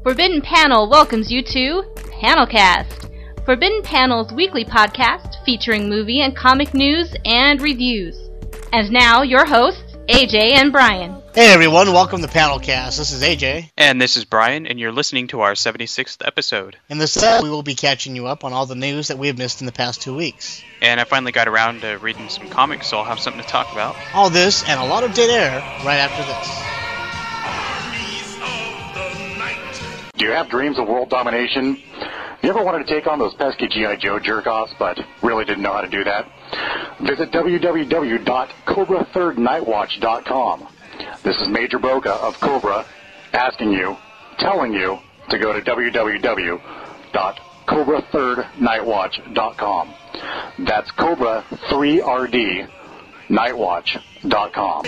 Forbidden Panel welcomes you to Panelcast, Forbidden Panel's weekly podcast featuring movie and comic news and reviews. And now, your hosts, AJ and Brian. Hey everyone, welcome to Panelcast. This is AJ. And this is Brian, and you're listening to our 76th episode. In this episode, we will be catching you up on all the news that we have missed in the past 2 weeks. And I finally got around to reading some comics, so I'll have something to talk about. All this and a lot of dead air right after this. Do you have dreams of world domination? You ever wanted to take on those pesky G.I. Joe jerk-offs, but really didn't know how to do that? Visit www.cobra3rdnightwatch.com. This is Major Broca of Cobra telling you to go to www.cobra3rdnightwatch.com. That's Cobra3RD Nightwatch.com.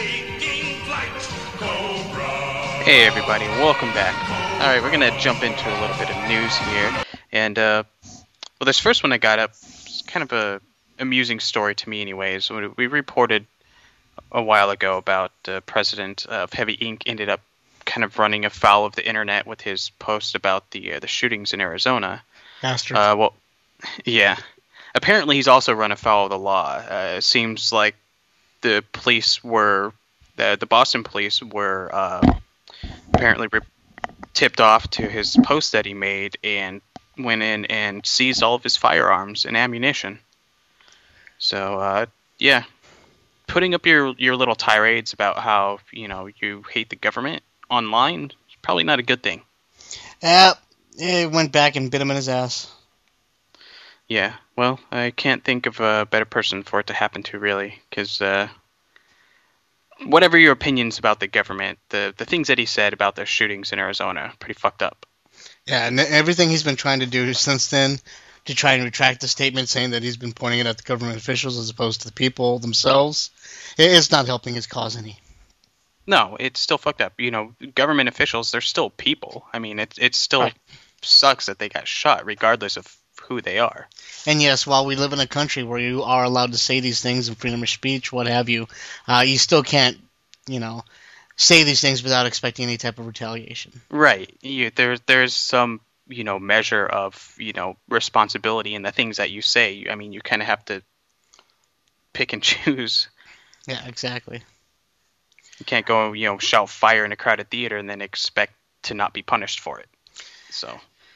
Hey everybody, welcome back. Alright, we're going to jump into a little bit of news here. And, well, this first one I got up is kind of a amusing story to me anyways. We reported a while ago about the president of Heavy Inc. ended up kind of running afoul of the internet with his post about the shootings in Arizona. Bastard. Well, yeah. Apparently he's also run afoul of the law. It seems like the police were, the Boston police were apparently tipped off to his post that he made and went in and seized all of his firearms and ammunition. So, yeah. Putting up your little tirades about how, you hate the government online is probably not a good thing. It went back and bit him in his ass. Yeah, well, I can't think of a better person for it to happen to, really, because whatever your opinions about the government, the things that he said about the shootings in Arizona, pretty fucked up. Yeah, and everything he's been trying to do since then to try and retract the statement saying that he's been pointing it at the government officials as opposed to the people themselves, it's not helping his cause any. No, it's still fucked up. Government officials, they're still people. I mean, it still right. Sucks that they got shot, regardless of who they are. And yes, while we live in a country where you are allowed to say these things and freedom of speech, what have you, you still can't, say these things without expecting any type of retaliation. Right. There's some, measure of, responsibility in the things that you say. I mean, you kind of have to pick and choose. Yeah, exactly. You can't go, shout fire in a crowded theater and then expect to not be punished for it. So.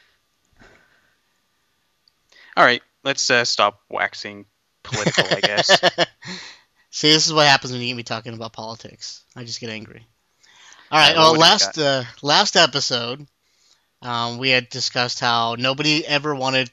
All right, let's stop waxing political, I guess. See, this is what happens when you get me talking about politics. I just get angry. All right, well, last episode, we had discussed how nobody wanted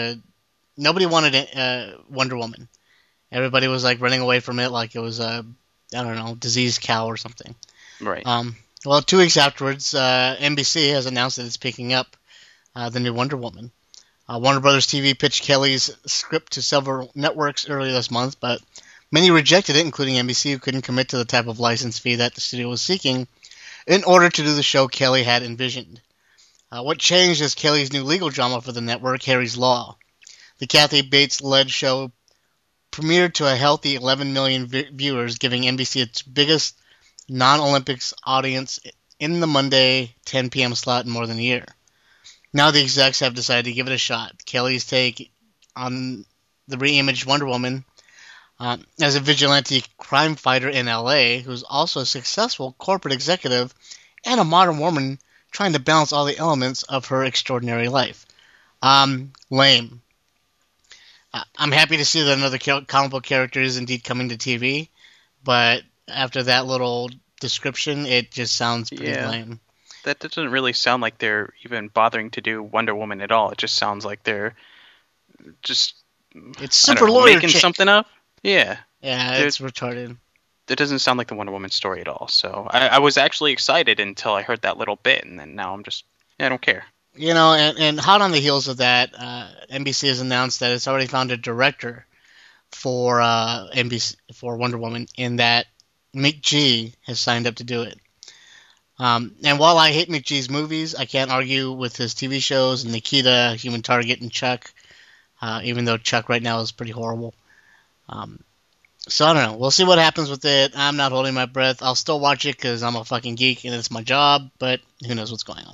Wonder Woman. Everybody was like running away from it like it was a, diseased cow or something. Right. Well, 2 weeks afterwards, NBC has announced that it's picking up the new Wonder Woman. Warner Brothers TV pitched Kelly's script to several networks earlier this month, but many rejected it, including NBC, who couldn't commit to the type of license fee that the studio was seeking in order to do the show Kelly had envisioned. What changed is Kelly's new legal drama for the network, Harry's Law. The Kathy Bates-led show premiered to a healthy 11 million viewers, giving NBC its biggest non-Olympics audience in the Monday 10 p.m. slot in more than a year. Now the execs have decided to give it a shot. Kelly's take on the re-imaged Wonder Woman as a vigilante crime fighter in L.A., who's also a successful corporate executive and a modern woman trying to balance all the elements of her extraordinary life. Lame. I'm happy to see that another comic book character is indeed coming to TV, but after that little description, it just sounds pretty lame. That doesn't really sound like they're even bothering to do Wonder Woman at all. It just sounds like they're just making something up. Yeah. Yeah, it's retarded. It doesn't sound like the Wonder Woman story at all. So I was actually excited until I heard that little bit, and then now I'm just, I don't care. And hot on the heels of that, NBC has announced that it's already found a director for for Wonder Woman, in that McG has signed up to do it. And while I hate McG's movies, I can't argue with his TV shows, Nikita, Human Target, and Chuck, even though Chuck right now is pretty horrible. So I don't know. We'll see what happens with it. I'm not holding my breath. I'll still watch it because I'm a fucking geek and it's my job, but who knows what's going on.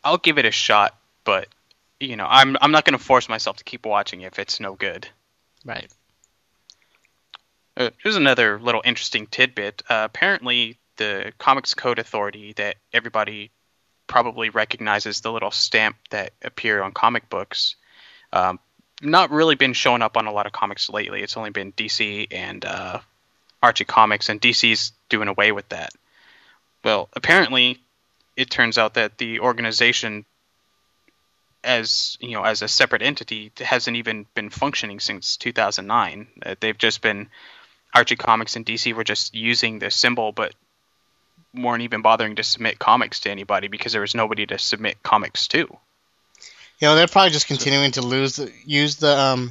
I'll give it a shot, but I'm not going to force myself to keep watching if it's no good. Right. Here's another little interesting tidbit. Apparently, the Comics Code Authority that everybody probably recognizes, the little stamp that appeared on comic books, not really been showing up on a lot of comics lately. It's only been DC and Archie Comics, and DC's doing away with that. Well, apparently, it turns out that the organization, as a separate entity, hasn't even been functioning since 2009. They've just been, Archie Comics and DC were just using the symbol, but weren't even bothering to submit comics to anybody because there was nobody to submit comics to. They're probably just continuing to use the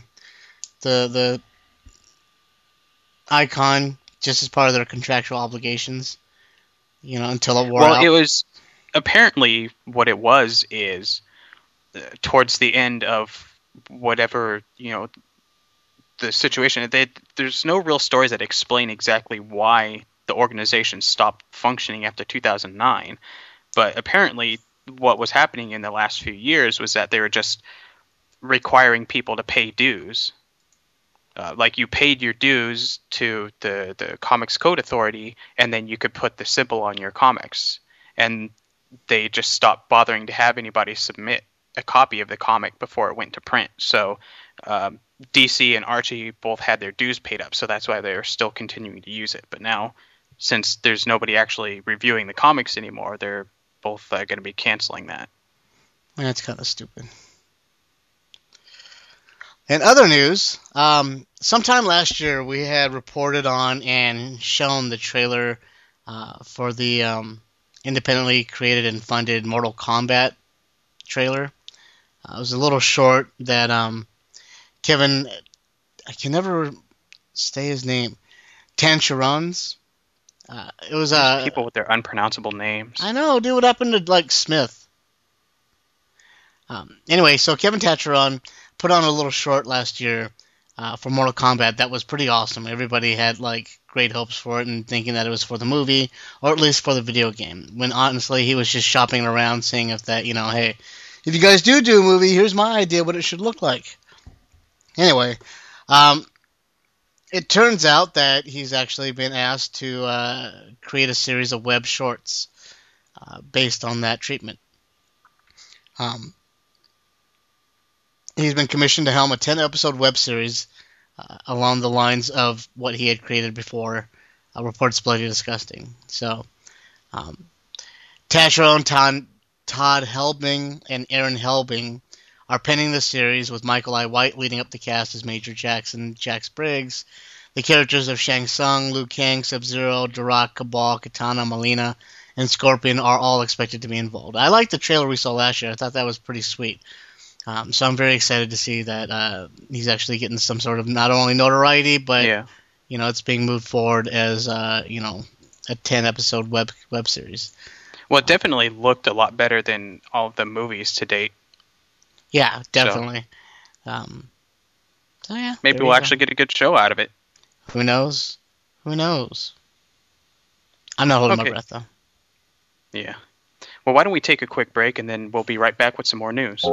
icon just as part of their contractual obligations, until it wore out. Well, it was apparently what it was is towards the end of whatever, the situation, there's no real stories that explain exactly why the organization stopped functioning after 2009. But apparently what was happening in the last few years was that they were just requiring people to pay dues. Like you paid your dues to the Comics Code Authority, and then you could put the symbol on your comics. And they just stopped bothering to have anybody submit a copy of the comic before it went to print. So DC and Archie both had their dues paid up, so that's why they're still continuing to use it. But now, since there's nobody actually reviewing the comics anymore, they're both going to be canceling that. That's kind of stupid. In other news, sometime last year we had reported on and shown the trailer for the independently created and funded Mortal Kombat trailer. It was a little short that Kevin, I can never say his name, Tancherons. It was people with their unpronounceable names. I know, dude. What happened to Smith? Anyway, so Kevin Tancheron put on a little short last year for Mortal Kombat that was pretty awesome. Everybody had great hopes for it and thinking that it was for the movie or at least for the video game. When honestly he was just shopping around seeing if that, hey, if you guys do a movie, here's my idea what it should look like. Anyway, it turns out that he's actually been asked to create a series of web shorts based on that treatment. He's been commissioned to helm a 10-episode web series along the lines of what he had created before, Reports Bloody Disgusting. So, Tancheron, Todd Helbing, and Aaron Helbing are penning the series, with Michael I. White leading up the cast as Major Jackson, Jax Briggs. The characters of Shang Tsung, Liu Kang, Sub-Zero, Durak, Cabal, Katana, Melina, and Scorpion are all expected to be involved. I liked the trailer we saw last year. I thought that was pretty sweet. So I'm very excited to see that he's actually getting some sort of not only notoriety, but it's being moved forward as a 10-episode web series. Well, it definitely looked a lot better than all of the movies to date. Yeah, definitely. So yeah, maybe we'll actually get a good show out of it. Who knows? I'm not holding my breath though. Yeah. Well, why don't we take a quick break, and then we'll be right back with some more news.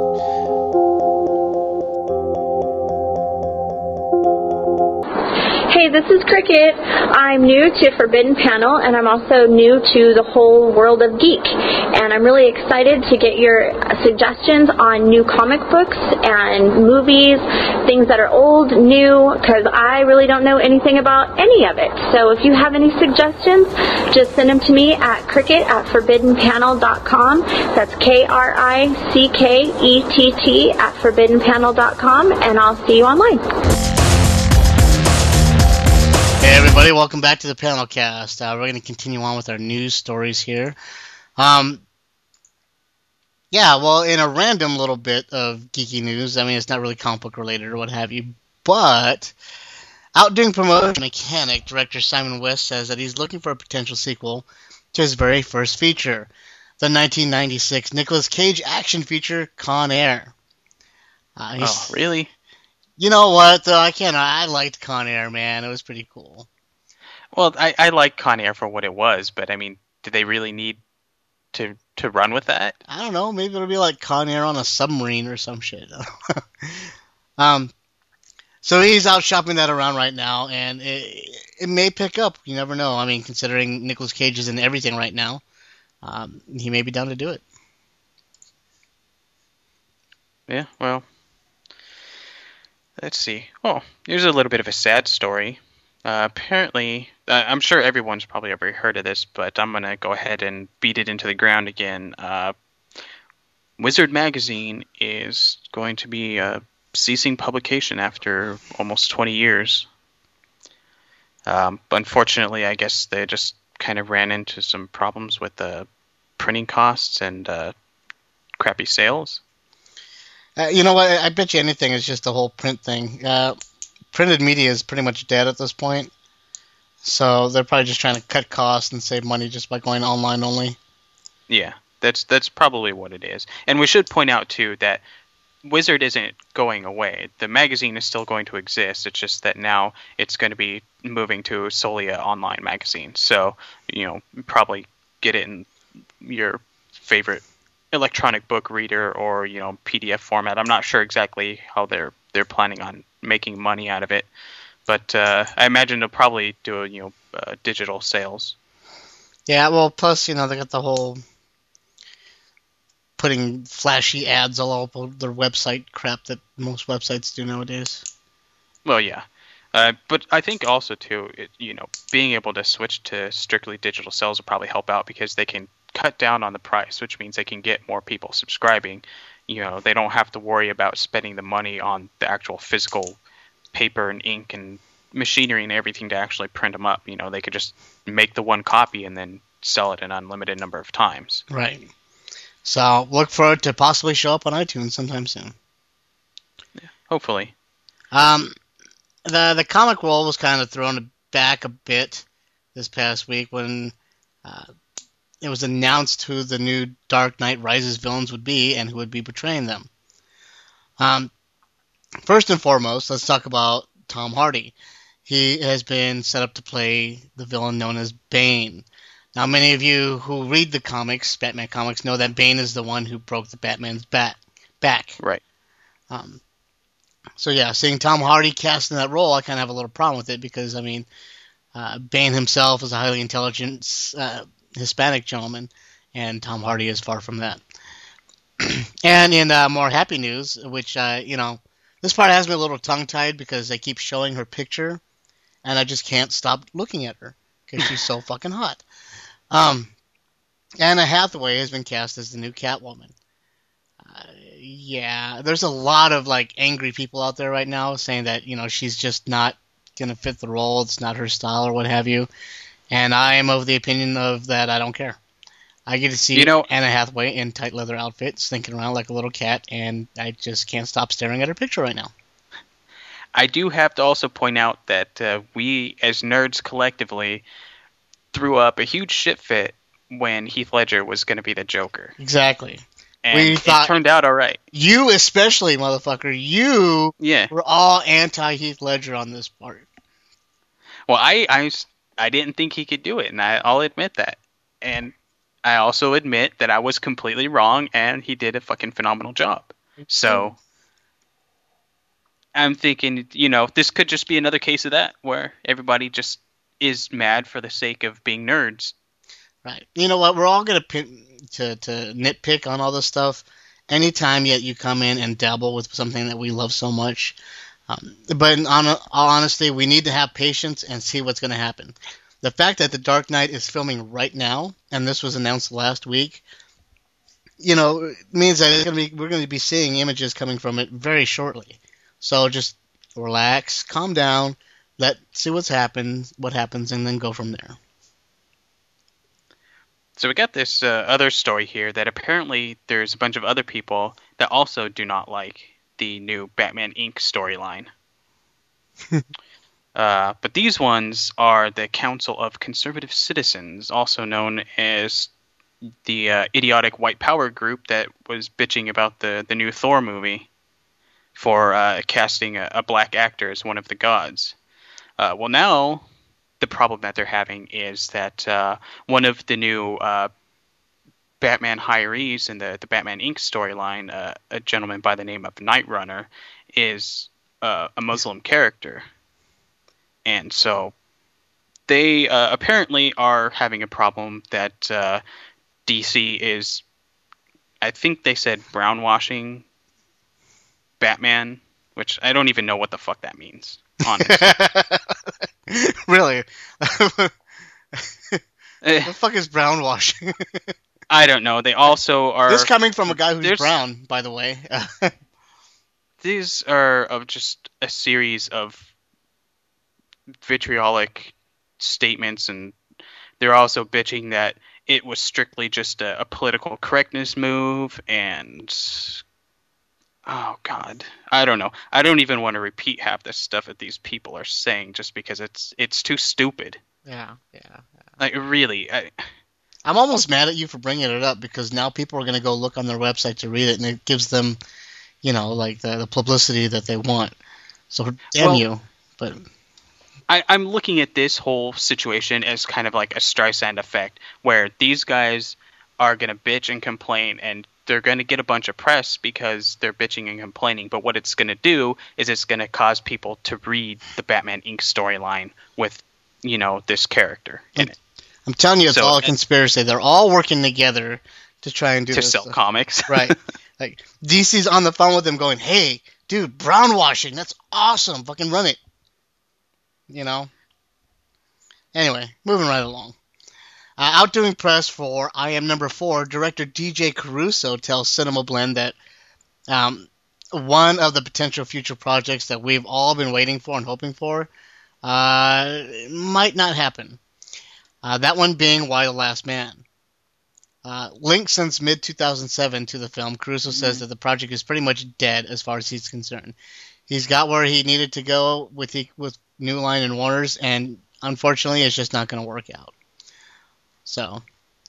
Hey, this is Cricket. I'm new to Forbidden Panel, and I'm also new to the whole world of geek. And I'm really excited to get your suggestions on new comic books and movies, things that are old, new, because I really don't know anything about any of it. So if you have any suggestions, just send them to me at cricket@forbiddenpanel.com. That's KRICKETT@forbiddenpanel.com, and I'll see you online. Hey everybody, welcome back to the Panelcast. We're going to continue on with our news stories here. In a random little bit of geeky news, I mean, it's not really comic book related or what have you, but outdoing promotion mechanic director Simon West says that he's looking for a potential sequel to his very first feature, the 1996 Nicolas Cage action feature Con Air. Oh, really? You know what, though? I liked Con Air, man. It was pretty cool. Well, I like Con Air for what it was, but I mean, did they really need to run with that. I don't know. Maybe it'll be like Con Air on a submarine or some shit. So he's out shopping that around right now, and it may pick up. You never know. I mean, considering Nicolas Cage is in everything right now, he may be down to do it. Yeah, well, let's see. Oh, here's a little bit of a sad story. Apparently, I'm sure everyone's probably ever heard of this, but I'm going to go ahead and beat it into the ground again. Wizard Magazine is going to be ceasing publication after almost 20 years. Unfortunately, I guess they just kind of ran into some problems with the printing costs and crappy sales. You know what? I bet you anything is just the whole print thing. Printed media is pretty much dead at this point. So they're probably just trying to cut costs and save money just by going online only. Yeah, that's probably what it is. And we should point out, too, that Wizard isn't going away. The magazine is still going to exist. It's just that now it's going to be moving to solely an online magazine. So, probably get it in your favorite electronic book reader or, PDF format. I'm not sure exactly how they're planning on making money out of it. But I imagine they'll probably do, digital sales. Yeah, well, plus, they got the whole putting flashy ads all over their website crap that most websites do nowadays. Well, yeah. But I think also, too, being able to switch to strictly digital sales will probably help out because they can cut down on the price, which means they can get more people subscribing. They don't have to worry about spending the money on the actual physical paper and ink and machinery and everything to actually print them up. They could just make the one copy and then sell it an unlimited number of times. Right. So look for it to possibly show up on iTunes sometime soon. Yeah, hopefully. The comic world was kind of thrown back a bit this past week when it was announced who the new Dark Knight Rises villains would be and who would be portraying them. First and foremost, let's talk about Tom Hardy. He has been set up to play the villain known as Bane. Now, many of you who read the comics, Batman comics, know that Bane is the one who broke the Batman's back. Right. So, yeah, seeing Tom Hardy cast in that role, I kind of have a little problem with it because, Bane himself is a highly intelligent Hispanic gentleman, and Tom Hardy is far from that. And in more happy news, which, this part has me a little tongue-tied because they keep showing her picture, and I just can't stop looking at her because she's so fucking hot. Anna Hathaway has been cast as the new Catwoman. Yeah, there's a lot of angry people out there right now saying that she's just not gonna fit the role. It's not her style or what have you. And I am of the opinion of that I don't care. I get to see Anna Hathaway in tight leather outfits, thinking around like a little cat, and I just can't stop staring at her picture right now. I do have to also point out that we, as nerds collectively, threw up a huge shit fit when Heath Ledger was going to be the Joker. Exactly. And it turned out all right. You especially, motherfucker. You were all anti-Heath Ledger on this part. Well, I didn't think he could do it, and I'll admit that. And I also admit that I was completely wrong, and he did a fucking phenomenal job. So I'm thinking, this could just be another case of that, where everybody just is mad for the sake of being nerds. Right. You know what? We're all going to nitpick on all this stuff anytime yet you come in and dabble with something that we love so much. But in all honesty, we need to have patience and see what's going to happen. The fact that The Dark Knight is filming right now, and this was announced last week, means that we're going to be seeing images coming from it very shortly. So just relax, calm down, see what happens, and then go from there. So we got this other story here that apparently there's a bunch of other people that also do not like the new Batman Inc. storyline. But these ones are the Council of Conservative Citizens, also known as the idiotic white power group that was bitching about the new Thor movie for casting a black actor as one of the gods. Well, now the problem that they're having is that one of the new Batman hirees in the Batman Inc. storyline, a gentleman by the name of Night Runner, is a Muslim character. And so they apparently are having a problem that DC is, I think they said, brownwashing Batman, which I don't even know what the fuck that means, honestly. Really? What the fuck is brownwashing? I don't know. They also are... This coming from a guy who's brown, by the way. These are of just a series of vitriolic statements, and they're also bitching that it was strictly just a political correctness move, and... Oh, God. I don't know. I don't even want to repeat half the stuff that these people are saying just because it's too stupid. Yeah. Like, really. I'm almost mad at you for bringing it up because now people are going to go look on their website to read it, and it gives them, like the publicity that they want. So, damn you. But I'm looking at this whole situation as kind of like a Streisand effect, where these guys are going to bitch and complain, and they're going to get a bunch of press because they're bitching and complaining. But what it's going to do is it's going to cause people to read the Batman Inc. storyline with, this character in it. I'm telling you, it's all a conspiracy. They're all working together to try and do to this sell comics. Right. Like, DC's on the phone with them going, hey, dude, brownwashing, that's awesome. Fucking run it. Anyway, moving right along. Outdoing press for I Am Number 4, director DJ Caruso tells Cinema Blend that one of the potential future projects that we've all been waiting for and hoping for might not happen. That one being Y the Last Man. Linked since mid-2007 to the film, Caruso says that the project is pretty much dead as far as he's concerned. He's got where he needed to go with New Line and Warner's, and unfortunately it's just not going to work out. So,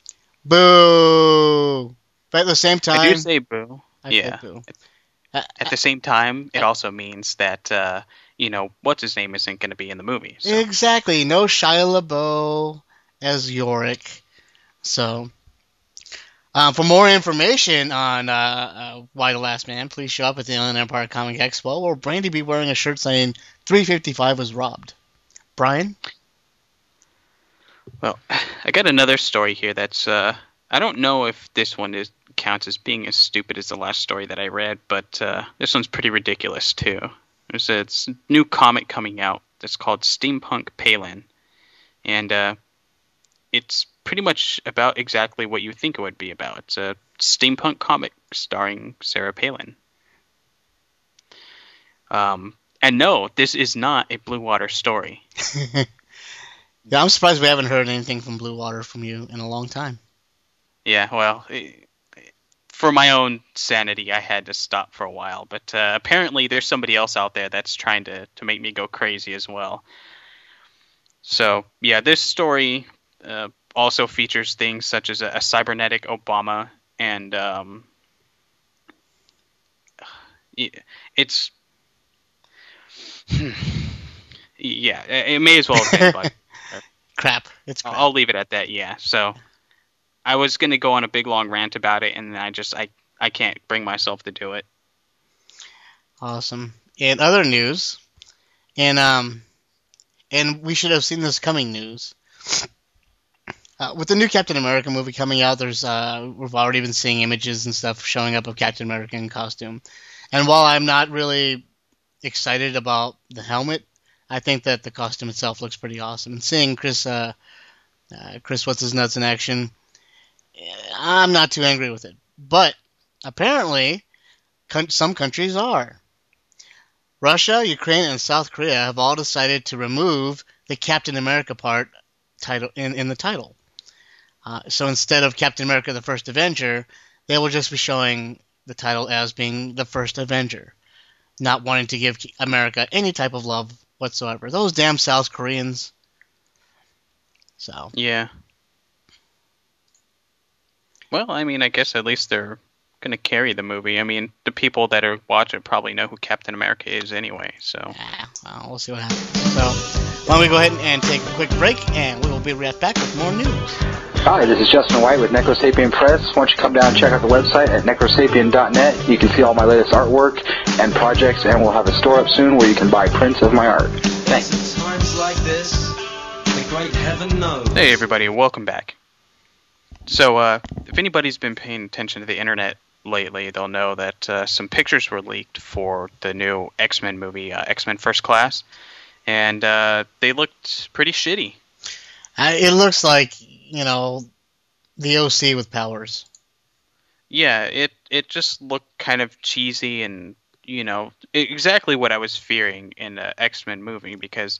boo! But at the same time... I do say boo. I boo. At the same time, it also means that, what's-his-name isn't going to be in the movie. So. Exactly. No Shia LaBeouf as Yorick. So, for more information on Y the Last Man, please show up at the Inland Empire Comic Expo, where Brandy be wearing a shirt saying 355 was robbed. Brian? Well, I got another story here that's, I don't know if this one counts as being as stupid as the last story that I read, but this one's pretty ridiculous, too. It's a new comic coming out that's called Steampunk Palin, and it's pretty much about exactly what you think it would be about. It's a steampunk comic starring Sarah Palin. And no, this is not a Blue Water story. Yeah, I'm surprised we haven't heard anything from Blue Water from you in a long time. Yeah, well, for my own sanity, I had to stop for a while. But apparently there's somebody else out there that's trying to make me go crazy as well. So, yeah, this story also features things such as a cybernetic Obama, and it's... yeah, it may as well have been, but... Crap. It's crap. I'll leave it at that, yeah. So, I was going to go on a big long rant about it, and I can't bring myself to do it. Awesome. In other news, and we should have seen this coming news, with the new Captain America movie coming out, there's we've already been seeing images and stuff showing up of Captain America in costume. And while I'm not really excited about the helmet, I think that the costume itself looks pretty awesome. And seeing Chris What's-His-Nuts in action, I'm not too angry with it. But apparently, some countries are. Russia, Ukraine, and South Korea have all decided to remove the Captain America title in the title. So instead of Captain America the First Avenger, they will just be showing the title as being the First Avenger, not wanting to give America any type of love whatsoever. Those damn South Koreans. So. Yeah. Well, I mean, I guess at least they're going to carry the movie. I mean, the people that are watching probably know who Captain America is anyway, so. Yeah, well, we'll see what happens. So, why don't we go ahead and take a quick break, and we will be right back with more news. Hi, this is Justin White with Necrosapien Press. Why don't you come down and check out the website at necrosapien.net. You can see all my latest artwork and projects, and we'll have a store up soon where you can buy prints of my art. Thanks. Times like this, the great heaven knows. Hey everybody, welcome back. So, if anybody's been paying attention to the internet lately, they'll know that some pictures were leaked for the new X-Men movie, X-Men First Class, and they looked pretty shitty. It looks like, the OC with powers. Yeah, it just looked kind of cheesy and, exactly what I was fearing in the X-Men movie, because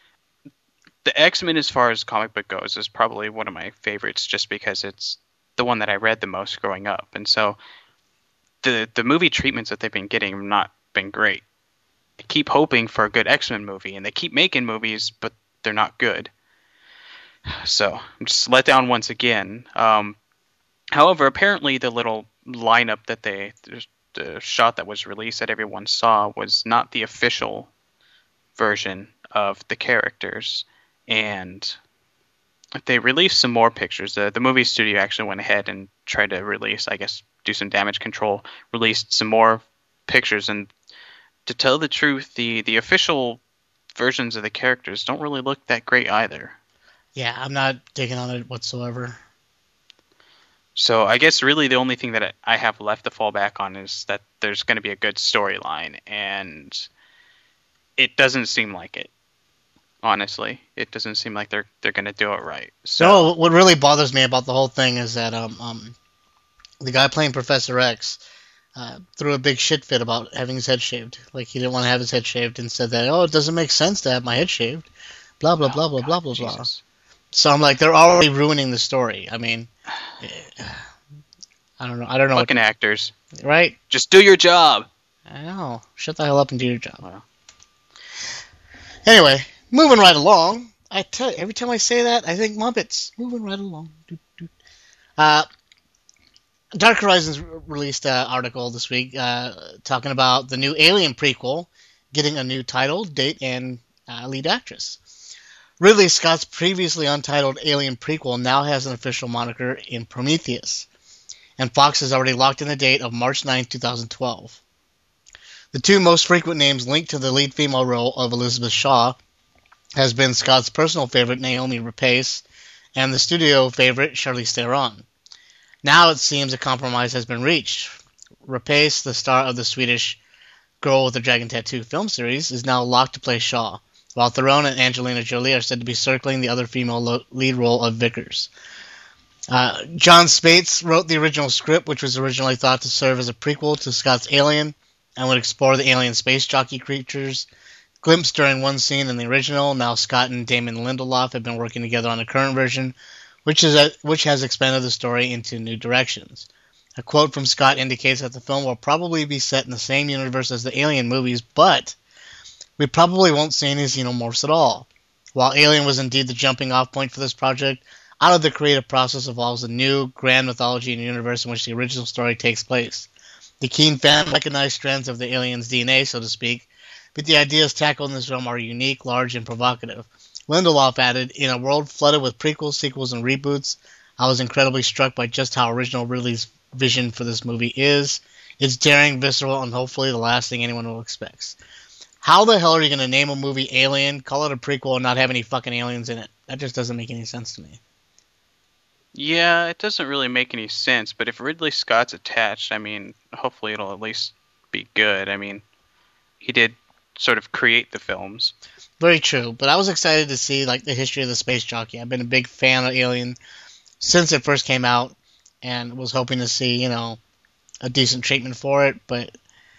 the X-Men, as far as comic book goes, is probably one of my favorites just because it's the one that I read the most growing up. And so the movie treatments that they've been getting have not been great. I keep hoping for a good X-Men movie, and they keep making movies, but they're not good. So I'm just let down once again. However, apparently the little lineup that the shot that was released that everyone saw was not the official version of the characters, and they released some more pictures. The movie studio actually went ahead and tried to release, I guess, do some damage control, released some more pictures, and to tell the truth, the official versions of the characters don't really look that great either. Yeah, I'm not digging on it whatsoever. So I guess really the only thing that I have left to fall back on is that there's going to be a good storyline, and it doesn't seem like it. Honestly, it doesn't seem like they're going to do it right. So what really bothers me about the whole thing is that the guy playing Professor X threw a big shit fit about having his head shaved. Like, he didn't want to have his head shaved and said that, it doesn't make sense to have my head shaved. Blah, blah, blah, blah, blah, blah, blah. So I'm like, they're already ruining the story. I mean, I don't know. Fucking actors. Right? Just do your job. I know. Shut the hell up and do your job. Wow. Anyway, moving right along. I tell you, every time I say that, I think Muppets. Moving right along. Dark Horizons released an article this week talking about the new Alien prequel getting a new title, date, and lead actress. Ridley Scott's previously untitled Alien prequel now has an official moniker in Prometheus, and Fox has already locked in the date of March 9, 2012. The two most frequent names linked to the lead female role of Elizabeth Shaw has been Scott's personal favorite, Naomi Rapace, and the studio favorite, Charlize Theron. Now it seems a compromise has been reached. Rapace, the star of the Swedish Girl with the Dragon Tattoo film series, is now locked to play Shaw, while Theron and Angelina Jolie are said to be circling the other female lead role of Vickers. John Spates wrote the original script, which was originally thought to serve as a prequel to Scott's Alien, and would explore the alien space jockey creatures glimpsed during one scene in the original. Now Scott and Damon Lindelof have been working together on the current version, which has expanded the story into new directions. A quote from Scott indicates that the film will probably be set in the same universe as the Alien movies, but we probably won't see any xenomorphs at all. While Alien was indeed the jumping-off point for this project, out of the creative process evolves a new, grand mythology and universe in which the original story takes place. The keen fan recognized strands of the alien's DNA, so to speak, but the ideas tackled in this film are unique, large, and provocative. Lindelof added, "In a world flooded with prequels, sequels, and reboots, I was incredibly struck by just how original Ridley's vision for this movie is. It's daring, visceral, and hopefully the last thing anyone will expect." How the hell are you going to name a movie Alien, call it a prequel, and not have any fucking aliens in it? That just doesn't make any sense to me. Yeah, it doesn't really make any sense, but if Ridley Scott's attached, I mean, hopefully it'll at least be good. I mean, he did sort of create the films. Very true, but I was excited to see like the history of the space jockey. I've been a big fan of Alien since it first came out, and was hoping to see, a decent treatment for it, but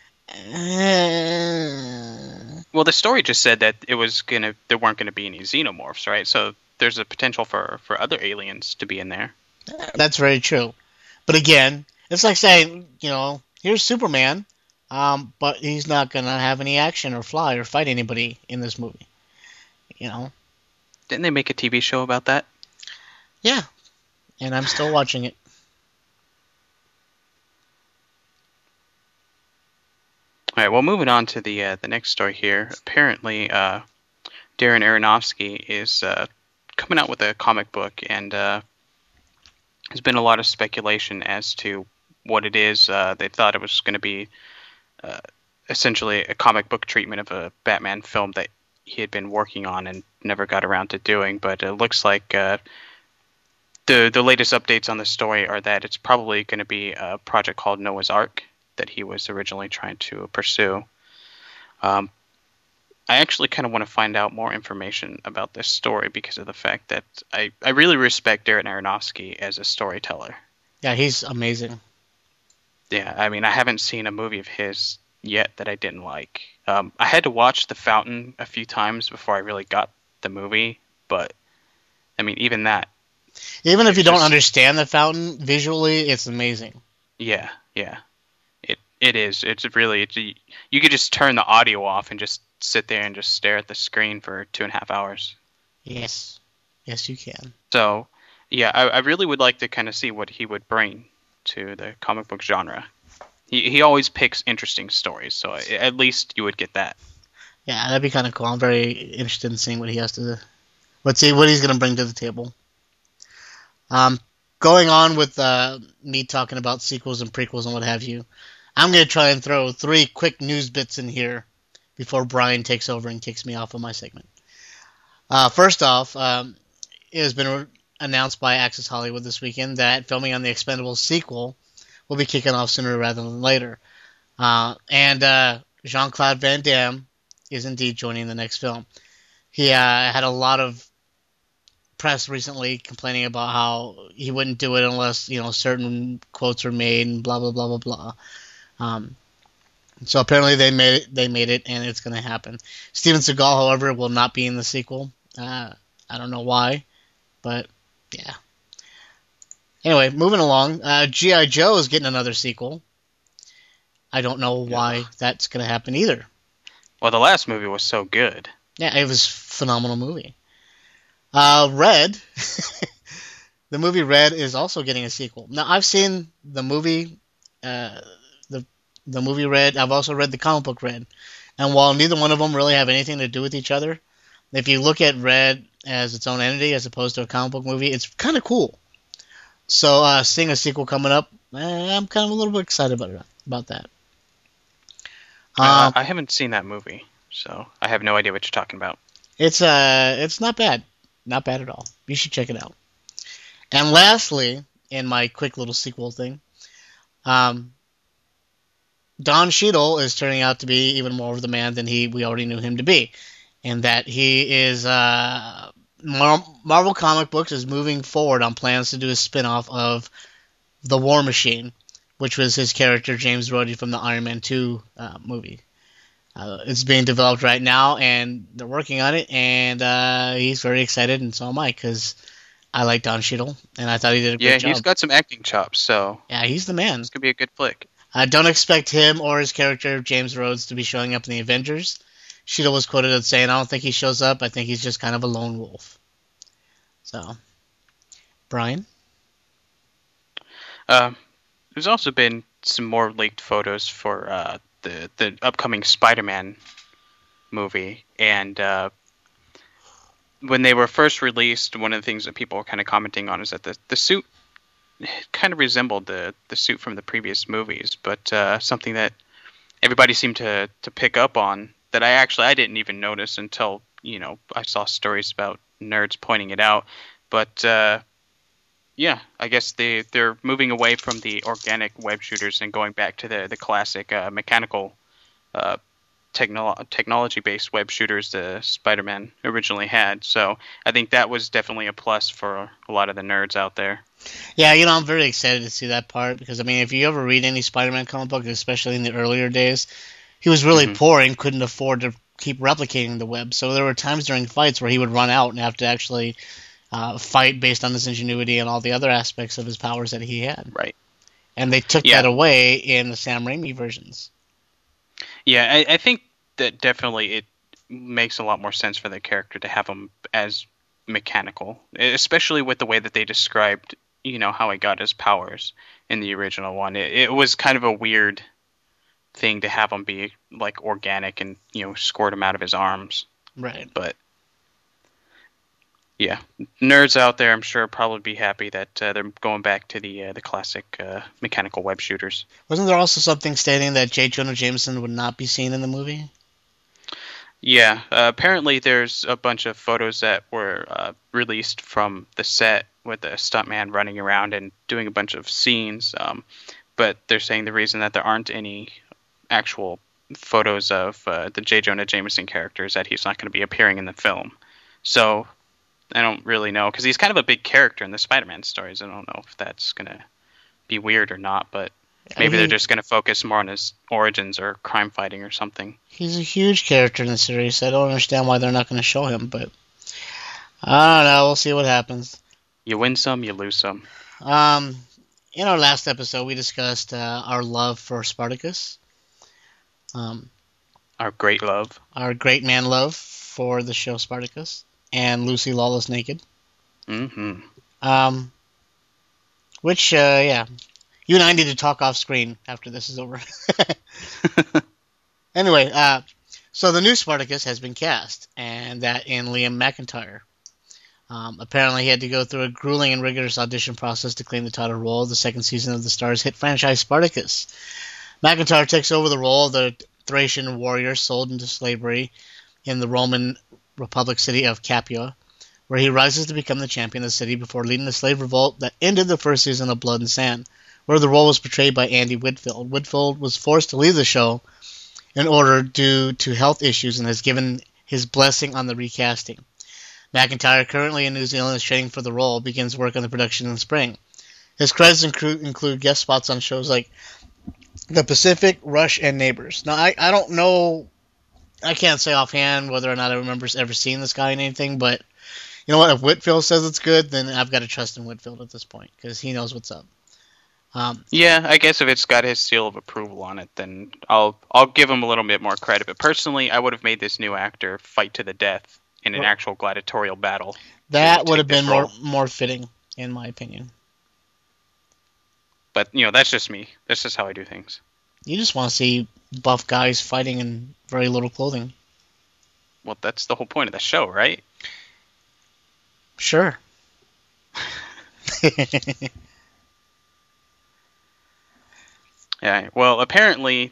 well, the story just said that there weren't gonna be any xenomorphs, right? So there's a potential for other aliens to be in there. That's very true. But again, it's like saying, here's Superman, but he's not going to have any action or fly or fight anybody in this movie. Didn't they make a TV show about that? Yeah. And I'm still watching it. All right, well, moving on to the next story here. Apparently, Darren Aronofsky is coming out with a comic book, and there's been a lot of speculation as to what it is. They thought it was going to be essentially a comic book treatment of a Batman film that he had been working on and never got around to doing. But it looks like the latest updates on the story are that it's probably going to be a project called Noah's Ark that he was originally trying to pursue. I actually kind of want to find out more information about this story because of the fact that I really respect Darren Aronofsky as a storyteller. Yeah, he's amazing. Yeah, I mean, I haven't seen a movie of his yet that I didn't like. I had to watch The Fountain a few times before I really got the movie, but, I mean, even that. Even if you don't understand The Fountain, visually, it's amazing. Yeah. It is. You could just turn the audio off and just sit there and just stare at the screen for 2.5 hours. Yes, you can. So, yeah, I really would like to kind of see what he would bring to the comic book genre. He always picks interesting stories, so at least you would get that. Yeah, that'd be kind of cool. I'm very interested in seeing what he has to. What he's going to bring to the table. Going on with me talking about sequels and prequels and what have you, I'm going to try and throw 3 quick news bits in here before Brian takes over and kicks me off of my segment. First off, it has been announced by Access Hollywood this weekend that filming on the Expendables sequel will be kicking off sooner rather than later. And Jean-Claude Van Damme is indeed joining the next film. He had a lot of press recently complaining about how he wouldn't do it unless, certain quotes were made and blah, blah, blah, blah, blah. So apparently they made it, and it's going to happen. Steven Seagal, however, will not be in the sequel. I don't know why, but yeah. Anyway, moving along, G.I. Joe is getting another sequel. I don't know why that's going to happen either. Well, the last movie was so good. Yeah, it was a phenomenal movie. Red, the movie Red is also getting a sequel. Now, I've seen the movie, the movie Red. I've also read the comic book Red. And while neither one of them really have anything to do with each other, if you look at Red as its own entity as opposed to a comic book movie, it's kind of cool. So seeing a sequel coming up, I'm kind of a little bit excited about that. I haven't seen that movie, so I have no idea what you're talking about. It's not bad. Not bad at all. You should check it out. And lastly, in my quick little sequel thing, Don Cheadle is turning out to be even more of the man than we already knew him to be. And that he is... Marvel Comic Books is moving forward on plans to do a spin-off of The War Machine, which was his character James Rhodey from the Iron Man 2 movie. It's being developed right now, and they're working on it, and he's very excited, and so am I, because I like Don Cheadle, and I thought he did a great job. Yeah, he's got some acting chops, so... Yeah, he's the man. It's going to be a good flick. I don't expect him or his character, James Rhodes, to be showing up in the Avengers. Cheadle was quoted as saying, I don't think he shows up, I think he's just kind of a lone wolf. So, Brian? There's also been some more leaked photos for the upcoming Spider-Man movie, and when they were first released, one of the things that people were kind of commenting on is that the suit kind of resembled the suit from the previous movies, but something that everybody seemed to pick up on that I didn't even notice until I saw stories about nerds pointing it out, but yeah, I guess they're moving away from the organic web shooters and going back to the classic mechanical technology-based web shooters the Spider-Man originally had. So I think that was definitely a plus for a lot of the nerds out there. Yeah, I'm very excited to see that part because, if you ever read any Spider-Man comic book, especially in the earlier days, he was really poor and couldn't afford to keep replicating the web. So there were times during fights where he would run out and have to actually fight based on his ingenuity and all the other aspects of his powers that he had. Right. And they took that away in the Sam Raimi versions. Yeah, I think that definitely it makes a lot more sense for the character to have him as mechanical, especially with the way that they described, how he got his powers in the original one. It was kind of a weird thing to have him be like organic and squirt him out of his arms. Right. But Yeah, nerds out there, I'm sure, probably be happy that they're going back to the classic mechanical web shooters. Wasn't there also something stating that J. Jonah Jameson would not be seen in the movie? Yeah, apparently there's a bunch of photos that were released from the set with the stuntman running around and doing a bunch of scenes, but they're saying the reason that there aren't any actual photos of the J. Jonah Jameson character is that he's not going to be appearing in the film. So I don't really know, because he's kind of a big character in the Spider-Man stories. I don't know if that's going to be weird or not, but maybe they're just going to focus more on his origins or crime fighting or something. He's a huge character in the series. I don't understand why they're not going to show him, but I don't know. We'll see what happens. You win some, you lose some. In our last episode, we discussed our love for Spartacus. Our great love. Our great man love for the show Spartacus and Lucy Lawless Naked. Mm-hmm. Which, yeah. You and I need to talk off screen after this is over. Anyway, so the new Spartacus has been cast, and that in Liam McIntyre. Apparently he had to go through a grueling and rigorous audition process to claim the title role of the second season of the Starz hit franchise Spartacus. McIntyre takes over the role of the Thracian warrior sold into slavery in the Roman Republic city of Capua, where he rises to become the champion of the city before leading the slave revolt that ended the first season of Blood and Sand, where the role was portrayed by Andy Whitfield. Whitfield was forced to leave the show in order due to health issues and has given his blessing on the recasting. McIntyre, currently in New Zealand, is training for the role, begins work on the production in the spring. His credits include guest spots on shows like The Pacific, Rush, and Neighbors. Now, I don't know, I can't say offhand whether or not I remember ever seeing this guy in anything, but you know what, if Whitfield says it's good, then I've got to trust in Whitfield at this point, because he knows what's up. Yeah, I guess if it's got his seal of approval on it, then I'll give him a little bit more credit. But personally, I would have made this new actor fight to the death in an actual gladiatorial battle. That would have been more fitting, in my opinion. But, that's just me. That's just how I do things. You just want to see buff guys fighting in very little clothing. Well, that's the whole point of the show, right? Sure. Yeah. Well, apparently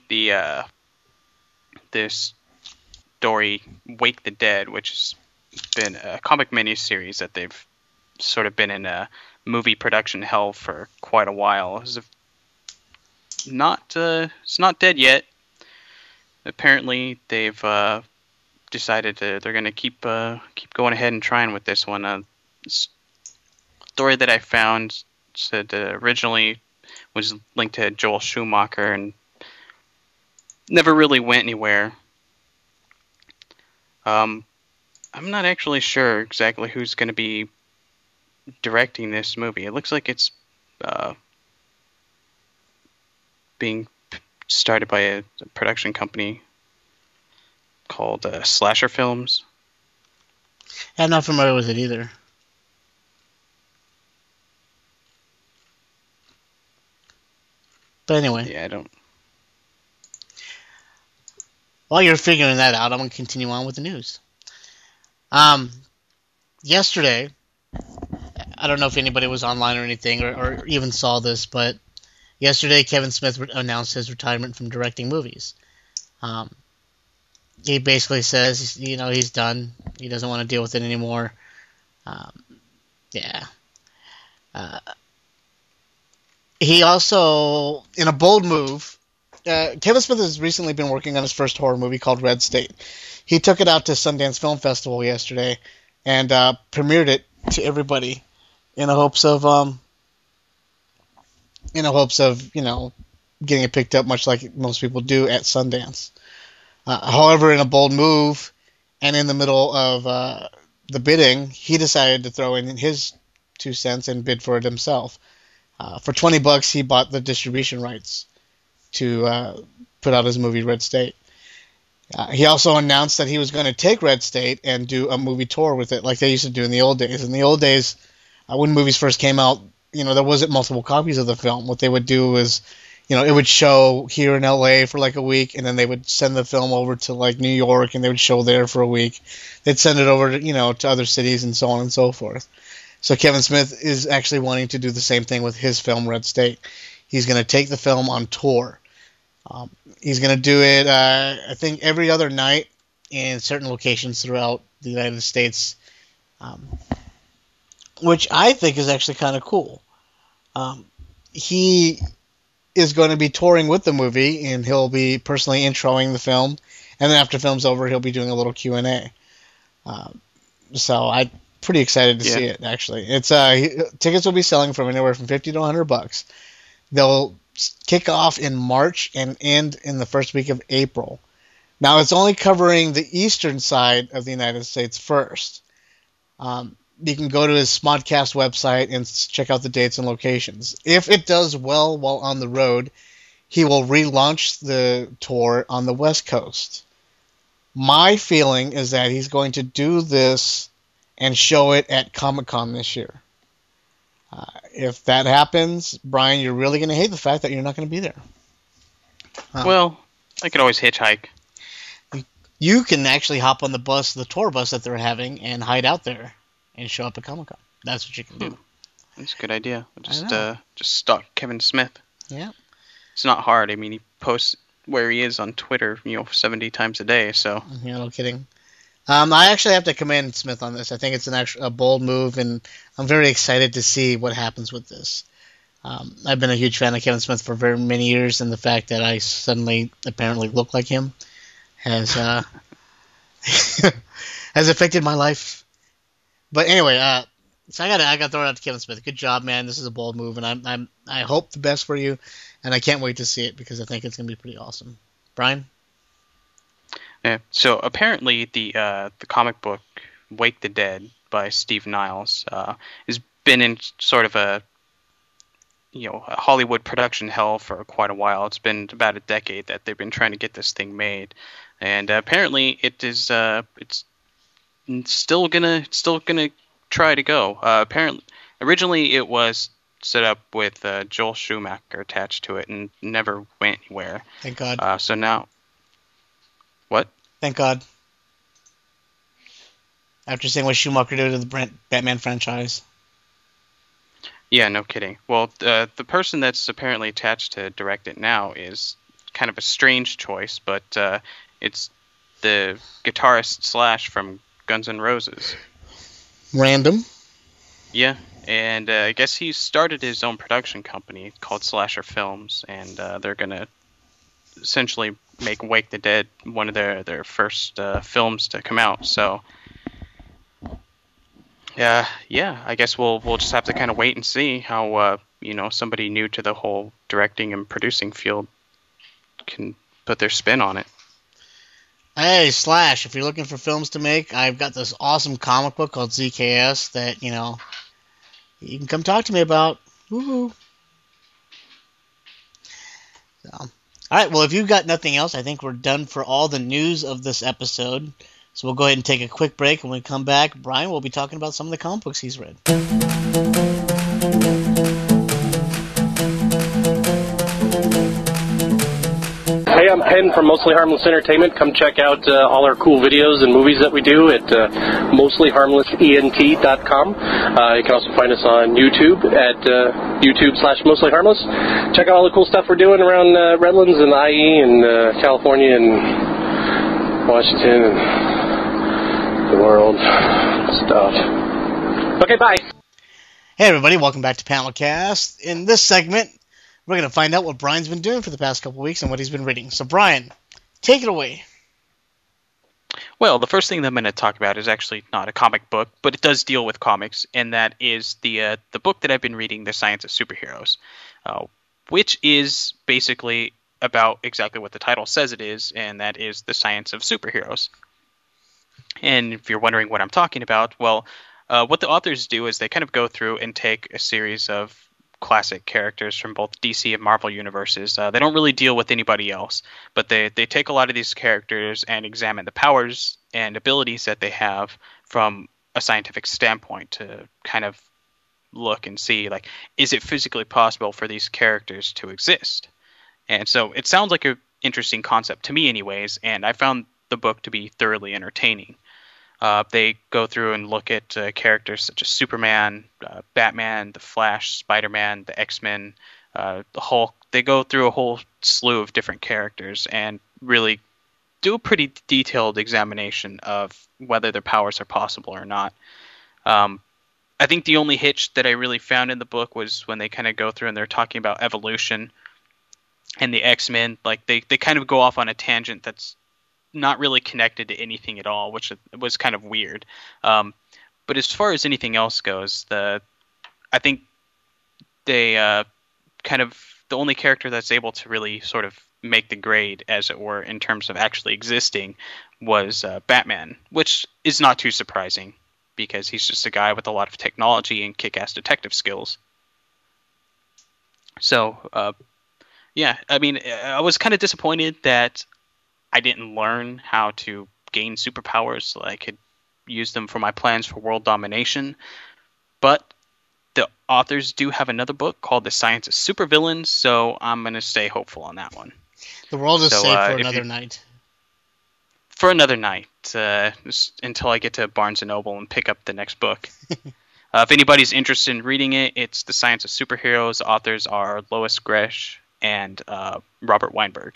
this story, Wake the Dead, which has been a comic miniseries that they've sort of been in a movie production hell for quite a while, it's not dead yet. Apparently, they've decided they're going to keep going ahead and trying with this one. Story that I found said originally was linked to Joel Schumacher and never really went anywhere. I'm not actually sure exactly who's going to be directing this movie. It looks like it's being started by a production company called Slasher Films. I'm not familiar with it either. But anyway. Yeah, I don't. While you're figuring that out, I'm going to continue on with the news. Yesterday, I don't know if anybody was online or anything or even saw this, but yesterday Kevin Smith announced his retirement from directing movies. He basically says, he's done. He doesn't want to deal with it anymore. Yeah. He also, in a bold move, Kevin Smith has recently been working on his first horror movie called Red State. He took it out to Sundance Film Festival yesterday and premiered it to everybody in the hopes of getting it picked up, much like most people do at Sundance. However, in a bold move and in the middle of the bidding, he decided to throw in his 2 cents and bid for it himself. For $20, he bought the distribution rights to put out his movie Red State. He also announced that he was going to take Red State and do a movie tour with it like they used to do in the old days. In the old days, when movies first came out, there wasn't multiple copies of the film. What they would do was, it would show here in LA for like a week, and then they would send the film over to like New York, and they would show there for a week. They'd send it over to, to other cities and so on and so forth. So Kevin Smith is actually wanting to do the same thing with his film Red State. He's going to take the film on tour. He's going to do it, I think, every other night in certain locations throughout the United States, which I think is actually kind of cool. He is going to be touring with the movie, and he'll be personally introing the film, and then after the film's over, he'll be doing a little Q&A. So I'm pretty excited to see it, actually. It's tickets will be selling from anywhere from $50 to $100. They'll kick off in March and end in the first week of April. Now, it's only covering the eastern side of the United States first. You can go to his Smodcast website and check out the dates and locations. If it does well while on the road, he will relaunch the tour on the West Coast. My feeling is that he's going to do this and show it at Comic-Con this year. If that happens, Brian, you're really going to hate the fact that you're not going to be there. Well, I could always hitchhike. You can actually hop on the tour bus that they're having, and hide out there and show up at Comic-Con. That's what you can do. That's a good idea. Just stalk Kevin Smith. Yeah. It's not hard. I mean, he posts where he is on Twitter, 70 times a day, so. No kidding. I actually have to commend Smith on this. I think it's a bold move, and I'm very excited to see what happens with this. I've been a huge fan of Kevin Smith for very many years, and the fact that I suddenly apparently look like him has has affected my life. But anyway, so I gotta throw it out to Kevin Smith. Good job, man. This is a bold move, and I hope the best for you, and I can't wait to see it because I think it's gonna be pretty awesome. Brian? Yeah. So apparently the comic book Wake the Dead by Steve Niles has been in sort of a Hollywood production hell for quite a while. It's been about a decade that they've been trying to get this thing made, and apparently it is it's still gonna try to go. Apparently, originally it was set up with Joel Schumacher attached to it and never went anywhere. Thank God. So now. What? Thank God. After seeing what Schumacher did to the Batman franchise. Yeah, no kidding. Well, the person that's apparently attached to direct it now is kind of a strange choice, but it's the guitarist Slash from Guns N' Roses. Random. Yeah, and I guess he started his own production company called Slasher Films, and they're going to essentially make Wake the Dead one of their first films to come out. So, yeah, I guess we'll just have to kind of wait and see how somebody new to the whole directing and producing field can put their spin on it. Hey, Slash, if you're looking for films to make, I've got this awesome comic book called ZKS that, you can come talk to me about. Woohoo. So, all right, well, if you've got nothing else, I think we're done for all the news of this episode. So we'll go ahead and take a quick break. When we come back, Brian will be talking about some of the comic books he's read. Hey, I'm Penn from Mostly Harmless Entertainment. Come check out all our cool videos and movies that we do at mostlyharmlessent.com. You can also find us on YouTube at YouTube/mostlyharmless. Check out all the cool stuff we're doing around Redlands and IE and California and Washington and the world stuff. Okay, bye. Hey, everybody. Welcome back to Panelcast. In this segment, we're going to find out what Brian's been doing for the past couple weeks and what he's been reading. So, Brian, take it away. Well, the first thing that I'm going to talk about is actually not a comic book, but it does deal with comics, and that is the book that I've been reading, The Science of Superheroes, which is basically about exactly what the title says it is, and that is the science of superheroes. And if you're wondering what I'm talking about, well, what the authors do is they kind of go through and take a series of classic characters from both DC and Marvel universes. They don't really deal with anybody else, but they take a lot of these characters and examine the powers and abilities that they have from a scientific standpoint to kind of look and see, like, is it physically possible for these characters to exist? And so it sounds like an interesting concept to me anyways, and I found the book to be thoroughly entertaining. They go through and look at characters such as Superman, Batman, the Flash, Spider-Man, the X-Men, the Hulk. They go through a whole slew of different characters and really do a pretty detailed examination of whether their powers are possible or not. I think the only hitch that I really found in the book was when they kind of go through and they're talking about evolution and the X-Men. Like they kind of go off on a tangent that's not really connected to anything at all, which was kind of weird. But as far as anything else goes, I think they kind of the only character that's able to really sort of make the grade, as it were, in terms of actually existing was Batman, which is not too surprising because he's just a guy with a lot of technology and kick-ass detective skills. So, yeah, I mean, I was kind of disappointed that I didn't learn how to gain superpowers so I could use them for my plans for world domination. But the authors do have another book called The Science of Supervillains, so I'm going to stay hopeful on that one. The world is safe for another night. For another night, until I get to Barnes & Noble and pick up the next book. If anybody's interested in reading it, it's The Science of Superheroes. The authors are Lois Gresh and Robert Weinberg.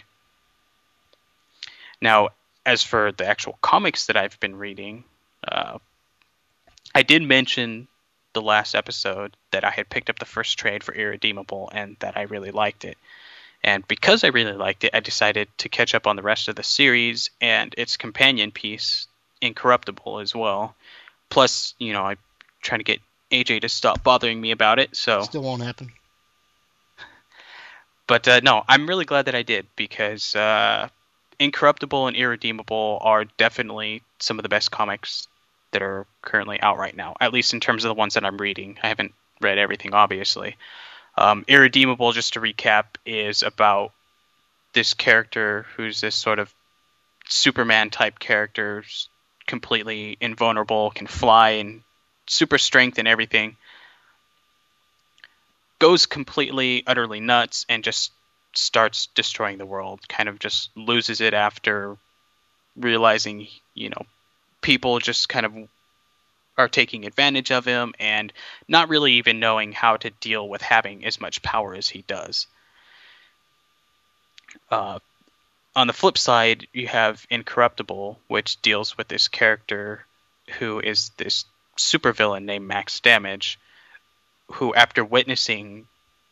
Now, as for the actual comics that I've been reading, I did mention the last episode that I had picked up the first trade for Irredeemable and that I really liked it. And because I really liked it, I decided to catch up on the rest of the series and its companion piece, Incorruptible, as well. Plus, I'm trying to get AJ to stop bothering me about it. So still won't happen. But no, I'm really glad that I did because Incorruptible and Irredeemable are definitely some of the best comics that are currently out right now, at least in terms of the ones that I'm reading. I haven't read everything, obviously. Irredeemable, just to recap, is about this character who's this sort of Superman-type character, completely invulnerable, can fly, and super strength and everything. Goes completely, utterly nuts, and just starts destroying the world. Kind of just loses it after realizing, people just kind of are taking advantage of him and not really even knowing how to deal with having as much power as he does. On the flip side, you have Incorruptible, which deals with this character who is this supervillain named Max Damage, who, after witnessing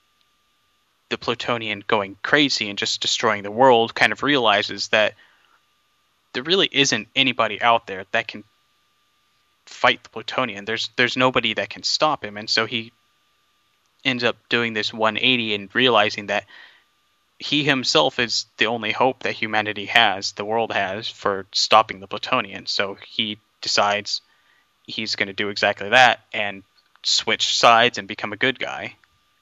the Plutonian going crazy and just destroying the world, kind of realizes that there really isn't anybody out there that can fight the Plutonian. There's nobody that can stop him, and so he ends up doing this 180 and realizing that he himself is the only hope that humanity has, the world has, for stopping the Plutonian. So he decides he's going to do exactly that and switch sides and become a good guy.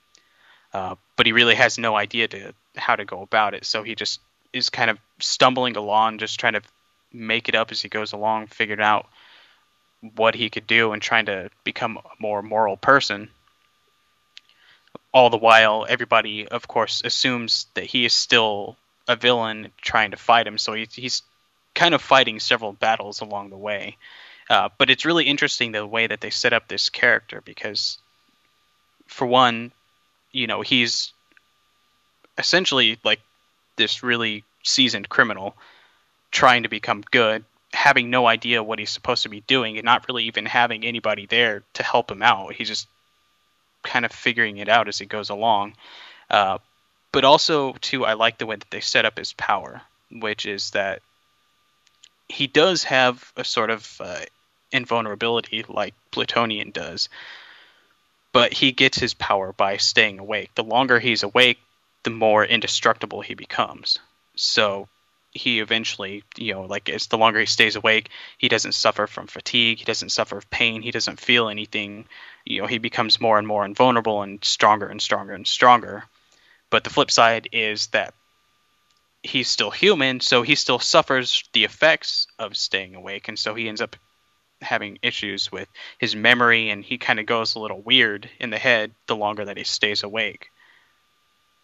But he really has no idea how to go about it, so he just is kind of stumbling along, just trying to make it up as he goes along, figuring out what he could do and trying to become a more moral person. All the while, everybody, of course, assumes that he is still a villain trying to fight him, so he's kind of fighting several battles along the way. But it's really interesting the way that they set up this character because, for one, he's essentially like this really seasoned criminal trying to become good, having no idea what he's supposed to be doing and not really even having anybody there to help him out. He's just kind of figuring it out as he goes along. But also, too, I like the way that they set up his power, which is that he does have a sort of invulnerability like Plutonian does, but he gets his power by staying awake. The longer he's awake, the more indestructible he becomes. So he eventually, as the longer he stays awake, he doesn't suffer from fatigue, he doesn't suffer from pain, he doesn't feel anything. He becomes more and more invulnerable and stronger and stronger and stronger. But the flip side is that he's still human, so he still suffers the effects of staying awake, and so he ends up having issues with his memory, and he kind of goes a little weird in the head the longer that he stays awake.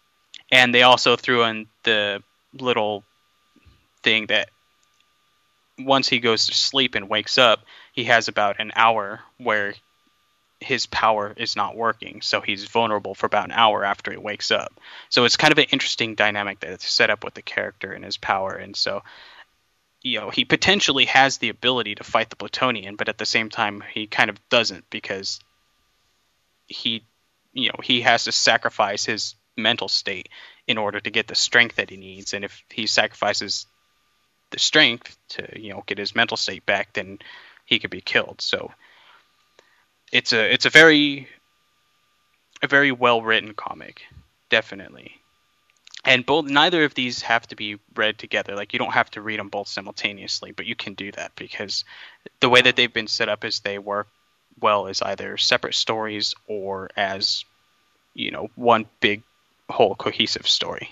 And they also threw in the little thing that once he goes to sleep and wakes up, he has about an hour where his power is not working, so he's vulnerable for about an hour after he wakes up. So it's kind of an interesting dynamic that it's set up with the character and his power, and so he potentially has the ability to fight the Plutonian, but at the same time he kind of doesn't, because he has to sacrifice his mental state in order to get the strength that he needs, and if he sacrifices the strength to get his mental state back, then he could be killed. So it's a very well written comic, definitely. And neither of these have to be read together. Like, you don't have to read them both simultaneously, but you can do that because the way that they've been set up is they work well as either separate stories or as one big whole cohesive story.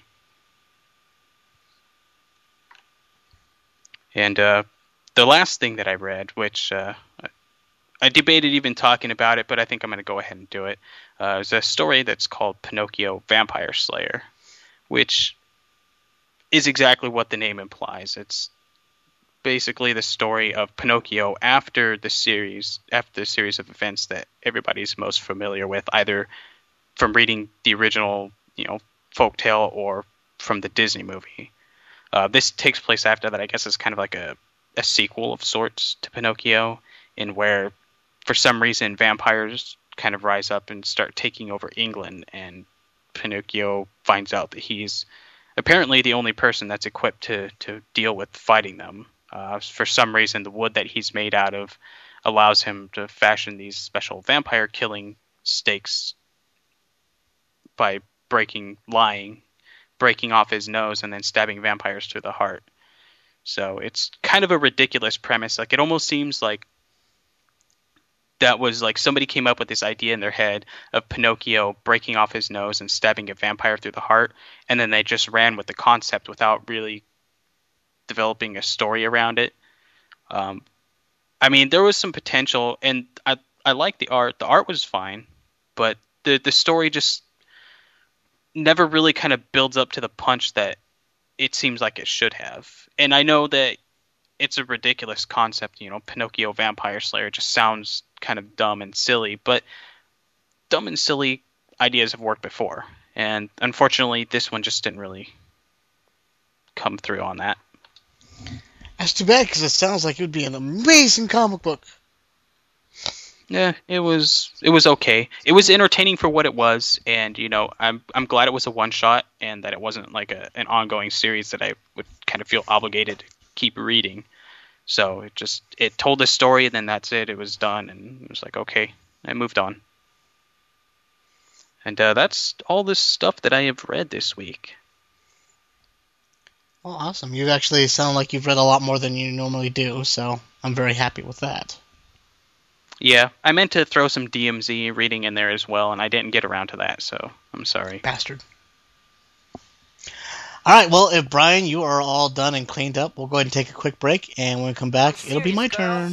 And the last thing that I read, which I debated even talking about it, but I think I'm going to go ahead and do it, is a story that's called Pinocchio Vampire Slayer, which is exactly what the name implies. It's basically the story of Pinocchio after the series of events that everybody's most familiar with, either from reading the original, folktale or from the Disney movie. This takes place after that. I guess it's kind of like a sequel of sorts to Pinocchio, in where for some reason vampires kind of rise up and start taking over England, and Pinocchio finds out that he's apparently the only person that's equipped to deal with fighting them. For some reason, the wood that he's made out of allows him to fashion these special vampire killing stakes by breaking off his nose and then stabbing vampires through the heart. So it's kind of a ridiculous premise. Like, it almost seems like that was like somebody came up with this idea in their head of Pinocchio breaking off his nose and stabbing a vampire through the heart, and then they just ran with the concept without really developing a story around it. I mean, there was some potential, and I liked the art. The art was fine, but the story just never really kind of builds up to the punch that it seems like it should have. And I know that it's a ridiculous concept, Pinocchio Vampire Slayer just sounds kind of dumb and silly, but dumb and silly ideas have worked before. And unfortunately, this one just didn't really come through on that. That's too bad, because it sounds like it would be an amazing comic book. Yeah, it was okay. It was entertaining for what it was, and I'm glad it was a one shot and that it wasn't like an ongoing series that I would kind of feel obligated to keep reading. So it told a story, and then that's it. It was done, and it was like, okay, I moved on. And that's all this stuff that I have read this week. Well, awesome. You actually sound like you've read a lot more than you normally do, so I'm very happy with that. Yeah, I meant to throw some DMZ reading in there as well, and I didn't get around to that, so I'm sorry. Bastard. All right, well, if Brian, you are all done and cleaned up, we'll go ahead and take a quick break, and when we come back, it'll be my turn.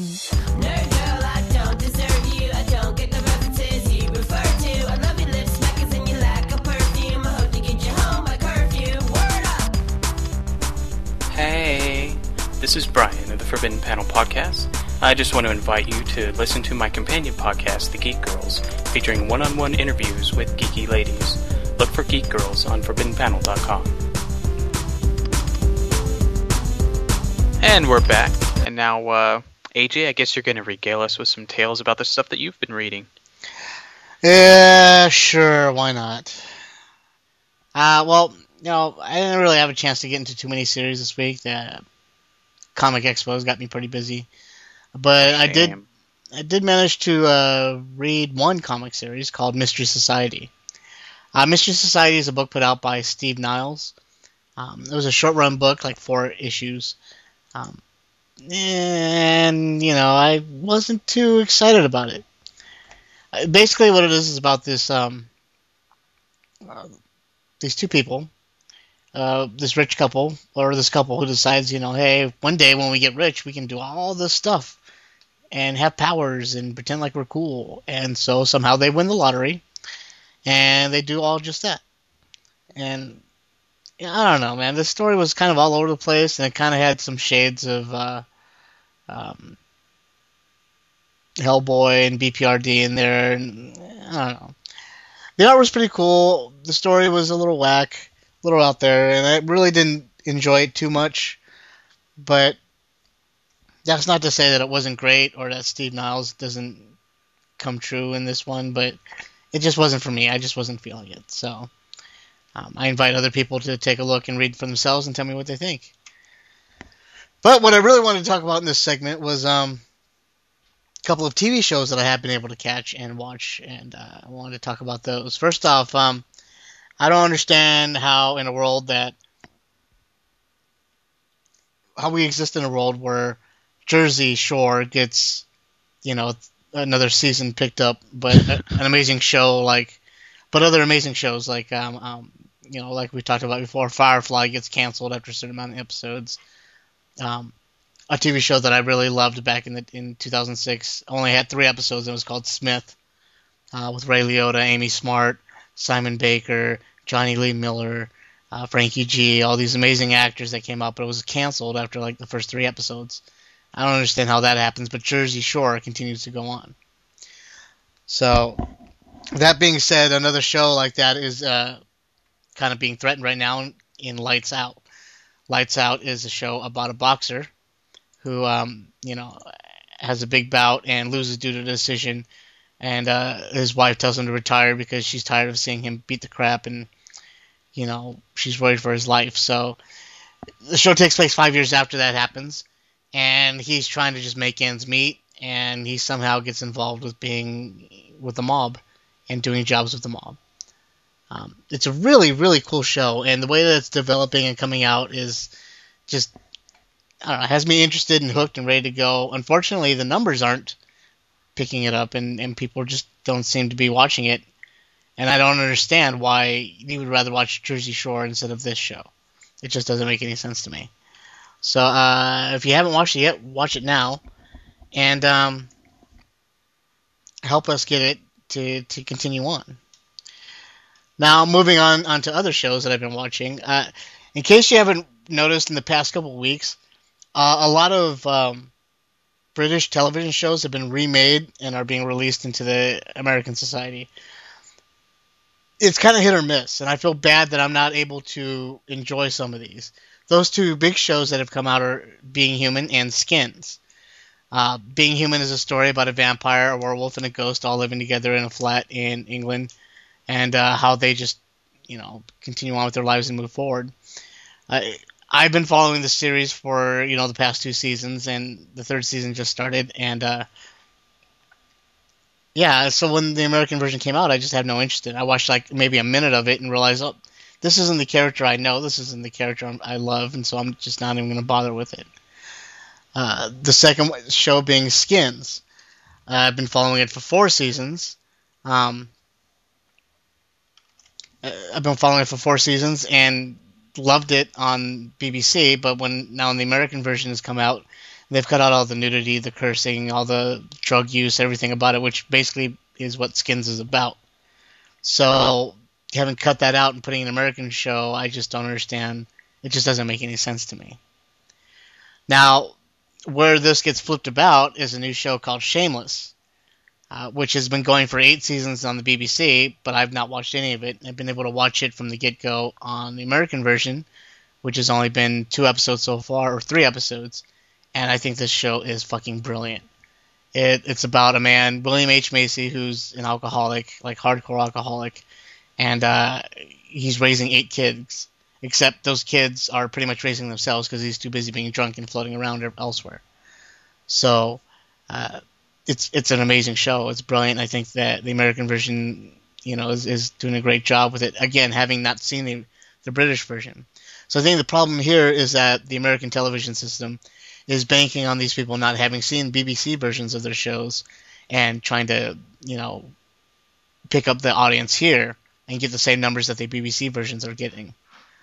Hey, this is Brian of the Forbidden Panel Podcast. I just want to invite you to listen to my companion podcast, The Geek Girls, featuring one-on-one interviews with geeky ladies. Look for Geek Girls on ForbiddenPanel.com. And we're back. And now, AJ, I guess you're going to regale us with some tales about the stuff that you've been reading. Yeah, sure, why not? Well, I didn't really have a chance to get into too many series this week. The Comic Expo's got me pretty busy. But I did manage to read one comic series called Mystery Society. Mystery Society is a book put out by Steve Niles. It was a short-run book, like 4 issues. And, I wasn't too excited about it. Basically what it is about this, these two people, this rich couple, or this couple who decides, hey, one day when we get rich, we can do all this stuff and have powers and pretend like we're cool. And so somehow they win the lottery, and they do all just that. And I don't know, man. The story was kind of all over the place, and it kind of had some shades of Hellboy and BPRD in there. And I don't know. The art was pretty cool. The story was a little whack, a little out there, and I really didn't enjoy it too much. But that's not to say that it wasn't great or that Steve Niles doesn't come true in this one, but it just wasn't for me. I just wasn't feeling it. So I invite other people to take a look and read for themselves and tell me what they think. But what I really wanted to talk about in this segment was a couple of TV shows that I have been able to catch and watch, and I wanted to talk about those. First off, I don't understand how we exist in a world where Jersey Shore gets, another season picked up, but an amazing show but other amazing shows like like we talked about before, Firefly gets canceled after a certain amount of episodes. A TV show that I really loved back in 2006 only had 3 episodes. It was called Smith, with Ray Liotta, Amy Smart, Simon Baker, Johnny Lee Miller, Frankie G, all these amazing actors that came out, but it was canceled after the first 3 episodes. I don't understand how that happens, but Jersey Shore continues to go on. So, that being said, another show like that is kind of being threatened right now in Lights Out. Lights Out is a show about a boxer who, has a big bout and loses due to a decision, and his wife tells him to retire because she's tired of seeing him beat the crap, and, she's worried for his life. So, the show takes place 5 years after that happens, and he's trying to just make ends meet, and he somehow gets involved with being with the mob and doing jobs with the mob. It's a really, really cool show, and the way that it's developing and coming out is just, I don't know, has me interested and hooked and ready to go. Unfortunately, the numbers aren't picking it up, and people just don't seem to be watching it, and I don't understand why you would rather watch Jersey Shore instead of this show. It just doesn't make any sense to me. So, if you haven't watched it yet, watch it now, and help us get it to continue on. Now, moving on to other shows that I've been watching. In case you haven't noticed, in the past couple of weeks, a lot of British television shows have been remade and are being released into the American society. It's kind of hit or miss, and I feel bad that I'm not able to enjoy some of these. Those 2 big shows that have come out are Being Human and Skins. Being Human is a story about a vampire, a werewolf, and a ghost all living together in a flat in England, and how they just, continue on with their lives and move forward. I've been following the series for, the past 2 seasons, and the 3rd season just started, and so when the American version came out, I just had no interest in it. I watched maybe a minute of it and realized, oh, this isn't the character I know, this isn't the character I love, and so I'm just not even going to bother with it. The second show being Skins. I've been following it for 4 seasons. I've been following it for 4 seasons and loved it on BBC, but now the American version has come out, they've cut out all the nudity, the cursing, all the drug use, everything about it, which basically is what Skins is about. So, having cut that out and putting an American show, I just don't understand. It just doesn't make any sense to me. Now, where this gets flipped about is a new show called Shameless, which has been going for 8 seasons on the BBC, but I've not watched any of it. I've been able to watch it from the get-go on the American version, which has only been 2 episodes so far, or 3 episodes, and I think this show is fucking brilliant. It's about a man, William H. Macy, who's an alcoholic, hardcore alcoholic, and he's raising 8 kids, except those kids are pretty much raising themselves because he's too busy being drunk and floating around elsewhere. So, it's an amazing show. It's brilliant. I think that the American version, is doing a great job with it. Again, having not seen the British version. So I think the problem here is that the American television system is banking on these people not having seen BBC versions of their shows and trying to, pick up the audience here and get the same numbers that the BBC versions are getting.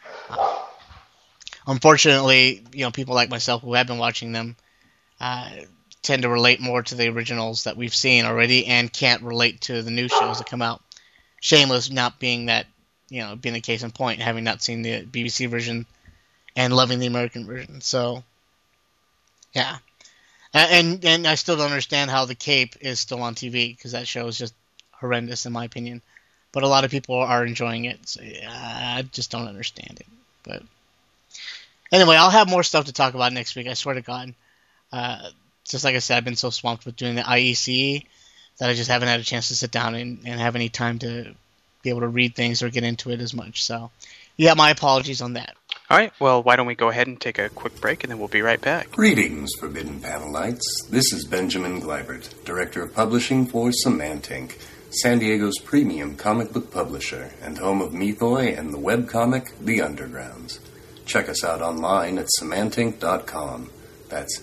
Unfortunately, people like myself who have been watching them tend to relate more to the originals that we've seen already and can't relate to the new shows that come out. Shameless not being that being a case in point, having not seen the BBC version and loving the American version. So, yeah. And I still don't understand how The Cape is still on TV, because that show is just horrendous in my opinion. But a lot of people are enjoying it. So I just don't understand it. But anyway, I'll have more stuff to talk about next week, I swear to God. Just like I said, I've been so swamped with doing the IEC that I just haven't had a chance to sit down and have any time to be able to read things or get into it as much. So, yeah, my apologies on that. All right, well, why don't we go ahead and take a quick break, and then we'll be right back. Greetings, Forbidden Panelites. This is Benjamin Gleibert, Director of Publishing for Semantink, San Diego's premium comic book publisher and home of Mythoi and the webcomic The Undergrounds. Check us out online at semantink.com. That's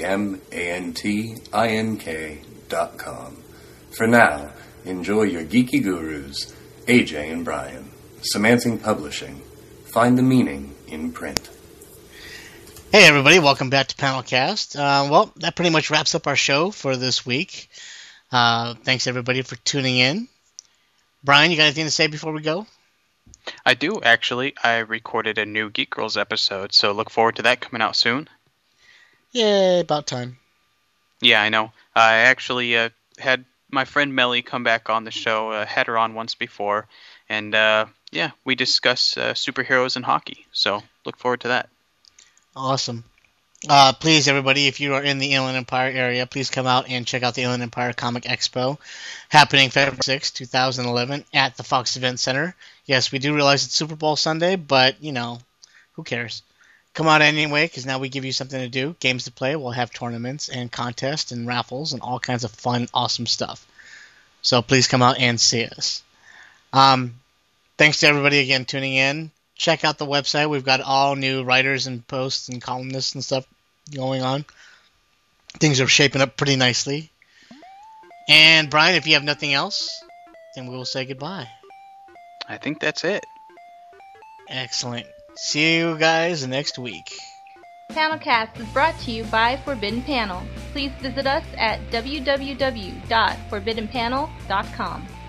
SEMANTINK.com. For now, enjoy your geeky gurus, AJ and Brian. Semantink Publishing. Find the meaning in print. Hey everybody, welcome back to Panelcast. Well, that pretty much wraps up our show for this week. Thanks everybody for tuning in. Brian, you got anything to say before we go? I do, actually. I recorded a new Geek Girls episode, so look forward to that coming out soon. Yeah, about time. Yeah, I know. I actually had my friend Melly come back on the show. Had her on once before, and yeah, we discuss superheroes and hockey. So look forward to that. Awesome. Please, everybody, if you are in the Inland Empire area, please come out and check out the Inland Empire Comic Expo, happening February 6, 2011, at the Fox Event Center. Yes, we do realize it's Super Bowl Sunday, but, who cares? Come out anyway, because now we give you something to do, games to play. We'll have tournaments and contests and raffles and all kinds of fun, awesome stuff. So please come out and see us. Thanks to everybody again tuning in. Check out the website. We've got all new writers and posts and columnists and stuff going on. Things are shaping up pretty nicely. And Brian, if you have nothing else, then we will say goodbye. I think that's it. Excellent. See you guys next week. Panelcast is brought to you by Forbidden Panel. Please visit us at www.forbiddenpanel.com.